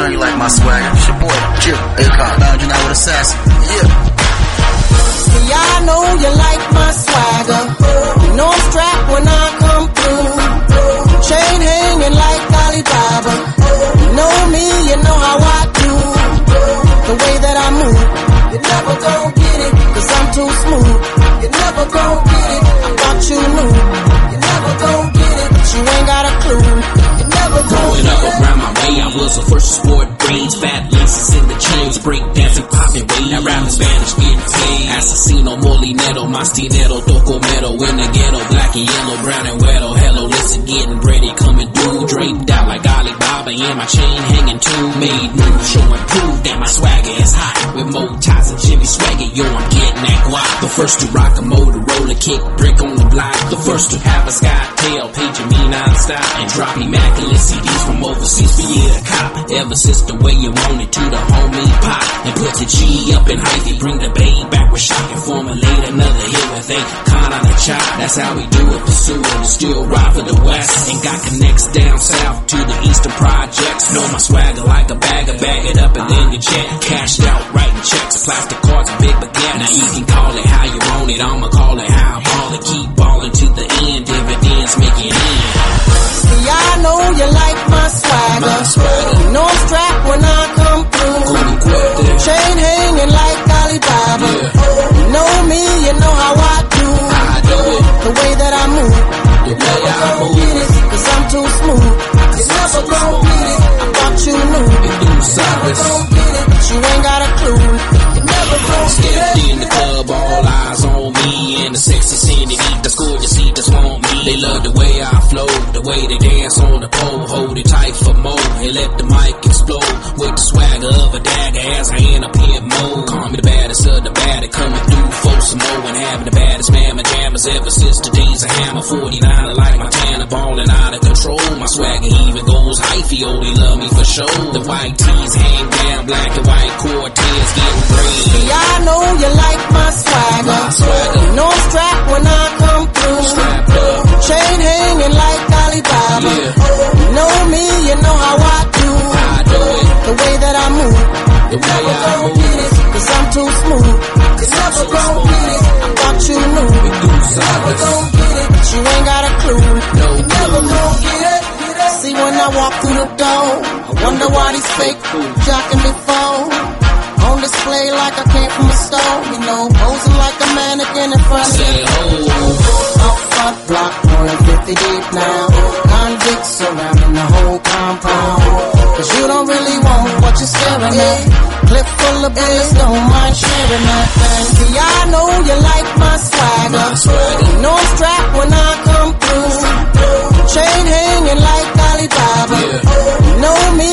know you like my swagger. It's your boy, Chip, Akon, lounging out with Assassin. Yeah. See, I know you like my swagger. You know I'm strapped when I come through. Chain hanging like Alibaba. You know me, you know how I do. The way that I move, you never gon' get it, 'cause I'm too smooth. You never gon' get it, I thought you knew. You never gon' get it, but you ain't got a clue. You never gon' Growing get up it. around my way, I was the first to sport braids, fat laces in the chains, break dancing, popping weight. Now rap in Spanish getting paid. Asesino, Molinero, Mastinero, Toco Metal, in the ghetto, black and yellow, brown and wedo. Hello, listen, getting ready, coming through, draped out like Alibaba, and my chain hanging too. Made moves, showing proof that my swagger is hot. With more ties and Jimmy Swagger, yo, I'm getting that guap. The first to rock a Motorola, kick brick on the block. The first to have a sky tail, paging me non-stop, and drop immaculate CDs from overseas for you to cop. Ever since the way you want it to the homie pop, and put the G up in hyphy, bring the babe back with shock and formulate another hit with Akon on the chop. That's how we do it, pursue it, and still ride for the west. And got connects down south to the eastern projects. Know my swagger like a bagger, bag it up and then you check. Cashed out, writing checks, plastic cards and big baguette. Now you can call it how you want it, I'ma call it how I ball it. Keep balling to the end, dividends make it in. See, I know you like my swagger. You know I'm strapped when I come through. Chain hanging like Alibaba. You know me, you know how I do. The way that I move, you never gon' get it, 'cause I'm too smooth. You never gon' get it, I thought you knew. You never gon' get it, but you ain't got a clue. You never gon' get it. Stepped in the club, all eyes on me, and the sexy syndicate, the score you see, just want me. They love the way I flow, the way they dance on the pole, hold it tight for more, and let the mic explode, with the swagger of a dagger as I end up in mode. Call me the baddest of the baddest, coming through for some more, and having the baddest mamma jammers ever since the days of Hammer. 49 like my Tana, ballin' out of control, my swagger even goes hyphy, oh they love me for sure. The white tees hang down, black and white Cortez getting green. See, I know you like my swagger. You know I'm strapped when I come through. Chain hanging like Alibaba. You know me, you know how I do. The way that I move, you never gon' get it, 'cause I'm too smooth. You never gon' get it, I thought you knew. You never gon' get it, but you ain't got a clue. You never gon' get it. See, when I walk through the door, I wonder why these fake jocking me for. On display like I came from a store, you know, posing like a mannequin in front of you. Off front block, more than 50 deep now. Convicts surrounding the whole compound. 'Cause you don't really want what you're staring at. Clip full of bullets, don't mind sharing that thing. See, I know you like my swagger. You know I'm strapped when I come through. Chain hanging like Alibaba. You know me,